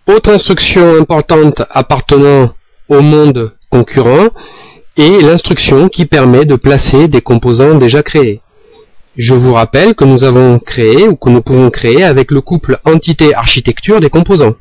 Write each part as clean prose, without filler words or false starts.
Autre instruction importante appartenant au monde concurrent est l'instruction qui permet de placer des composants déjà créés. Je vous rappelle que nous avons créé ou que nous pouvons créer avec le couple entité-architecture des composants.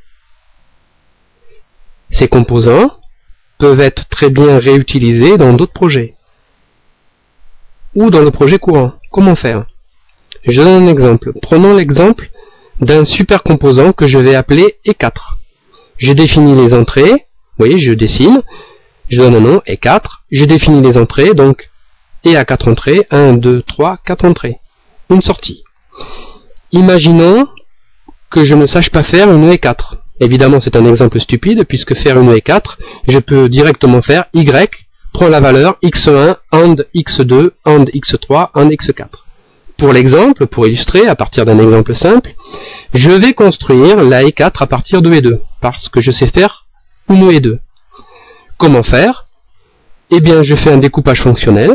Ces composants peuvent être très bien réutilisés dans d'autres projets ou dans le projet courant. Comment faire? Je donne un exemple. Prenons l'exemple d'un super composant que je vais appeler E4. Je définis les entrées, vous voyez, je dessine, je donne un nom, E4, je définis les entrées, donc E à 4 entrées, 1, 2, 3, 4 entrées. Une sortie. Imaginons que je ne sache pas faire une E4. Évidemment, c'est un exemple stupide, puisque faire une E4, je peux directement faire Y, prend la valeur x1, AND x2, AND x3, AND x4. Pour l'exemple, pour illustrer, à partir d'un exemple simple, je vais construire la E4 à partir de E2, parce que je sais faire une E2. Comment faire? Eh bien, je fais un découpage fonctionnel.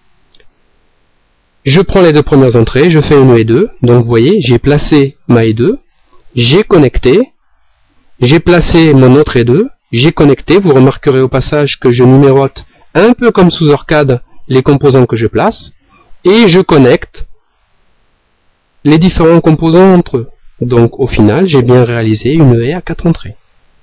Je prends les deux premières entrées, je fais une E2. Donc, vous voyez, j'ai placé ma E2, j'ai connecté, j'ai placé mon autre E2, j'ai connecté. Vous remarquerez au passage que je numérote un peu comme sous Orcade les composants que je place, et je connecte les différents composants entre eux. Donc, au final, j'ai bien réalisé une haie à 4 entrées.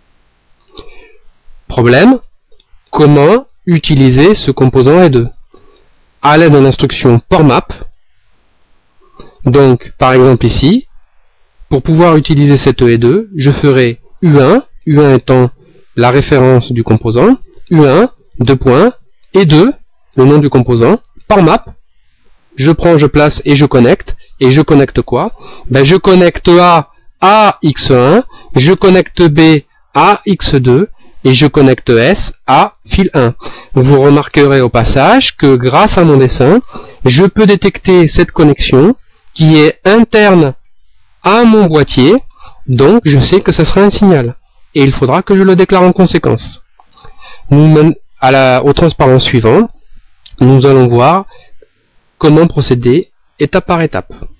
Problème, comment utiliser ce composant E2? À l'aide de l'instruction PORMAP. Donc, par exemple ici, pour pouvoir utiliser cette E2, je ferai U1, U1 étant la référence du composant, U1, 2 points, E2, le nom du composant, PORMAP, je prends, je place et je connecte. Et je connecte quoi? Ben, je connecte A à X1, je connecte B à X2, et je connecte S à fil 1. Vous remarquerez au passage que grâce à mon dessin, je peux détecter cette connexion qui est interne à mon boîtier, donc je sais que ça sera un signal. Et il faudra que je le déclare en conséquence. Au transparent suivant, nous allons voir comment procéder étape par étape.